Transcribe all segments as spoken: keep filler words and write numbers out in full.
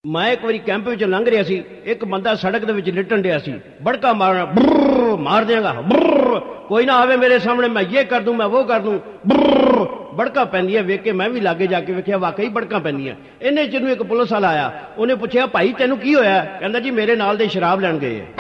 मैं एक बारी कैंप में लंघ रहा सी, एक बंदा सड़क दे विच लिटन दिया सी, बड़का मारना, ब्रर मार देगा, ब्रर कोई ना आवे मेरे सामने, मैं ये कर दूं, मैं वो कर दूं, ब्रर बड़का पैंदी है। वेख के मैं भी लागे जाके वेख्या, वाकई बड़का पैंदियां। इन्हें चिर एक पुलिस वाला आया, उन्हें पूछा भाई तेनू की होया? कहंदा जी मेरे नाल दे शराब लैण गए है।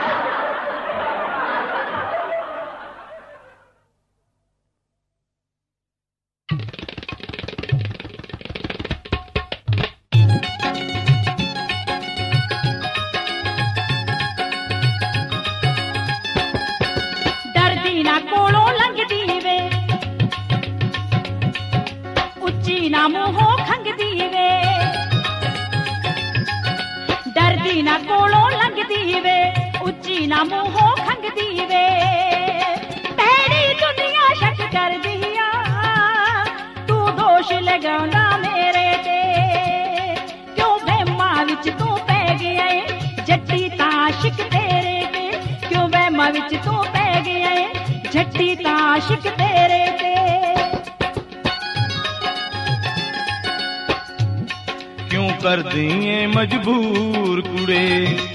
कर दिए मजबूर कुड़े,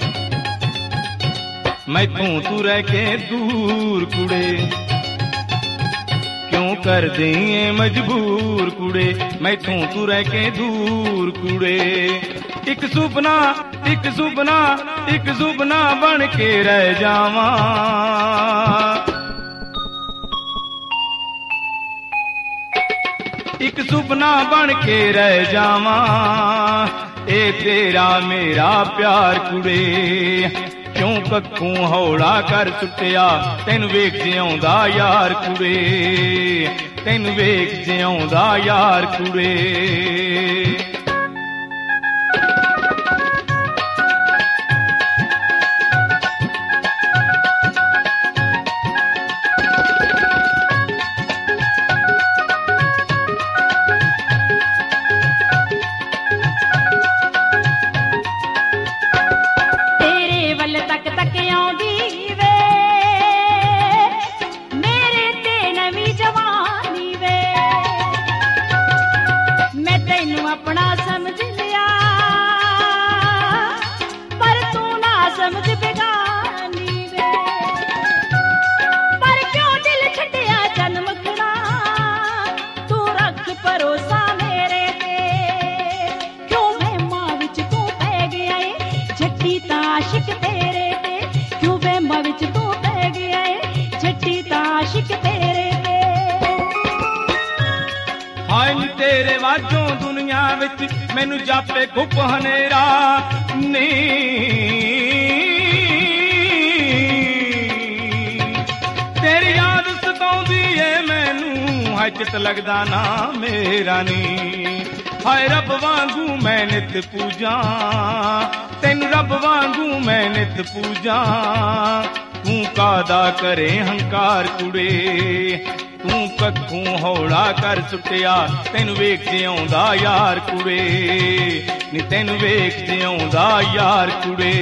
मैथों तू रह के दूर कुड़े, क्यों कर दिए मजबूर कुड़े, मैथों तू रह के दूर कुड़े। एक सुपना एक सुपना एक सुपना बन के रह जावा, एक सुपना बन के रह जावा, ए तेरा मेरा प्यार कुड़े, क्यों कखों हौला कर सुटिया, तेन वेख जिउंदा यार कुड़े, तेन वेख जिउंदा यार कुड़े। तेरे वाजों दुनिया विच मैनू जापे गुप हनेरा नी, तेरी याद सताउंदी है मैनू, हाय चित लगदा ना मेरा नी। हाय रब वांगू मैं नित पूजा, तेन रब वांगू मैं नित पूजा, तू कादा करे हंकार कुड़े, तू कखों हौला कर सुटिया, तेन वेख जिउंदा यार कुड़े, नी तेन वेख जिउंदा यार कुड़े।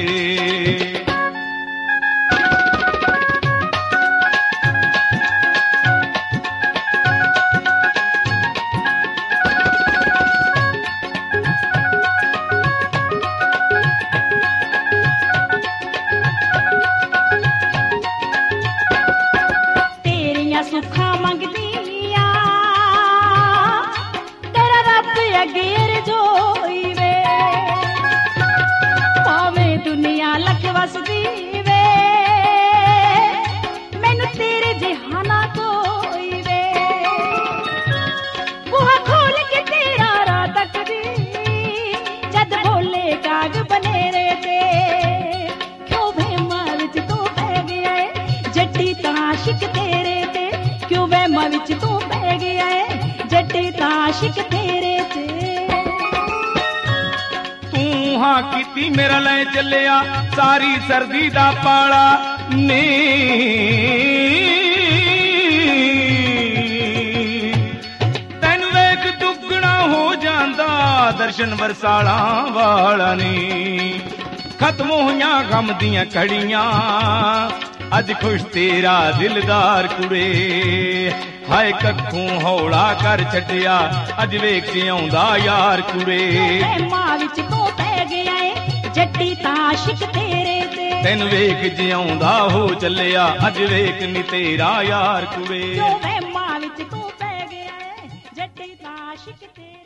की मेरा ले चलिया सारी सर्दी दा पाला नी, तैन वेख दुगना हो जांदा दर्शन बरसाला वाला नी। खत्म होइयां गम दियां घड़ियां, अज खुश तेरा दिलदार कुड़े, हाय कखों हौला कर छटिया, अज वेख जिउंदा यार कुड़े। मां विच तू ਜੱਟੀ ਤਾਂ ਆਸ਼ਿਕ ਤੇਰੇ ਦੇ। ਤੈਨੂੰ ਵੇਖ ਜਿਉਂਦਾ ਹੋ ਚੱਲਿਆ ਅੱਜ ਵੇਖ ਨੀ ਤੇਰਾ ਯਾਰ ਕੁੜੇ। ਜੋ ਵਹਿਮਾਂ ਵਿੱਚ ਤੂੰ ਪੈ ਗਿਆ ਏ ਜੱਟੀ ਤਾਂ ਆਸ਼ਿਕ ਤੇਰੇ।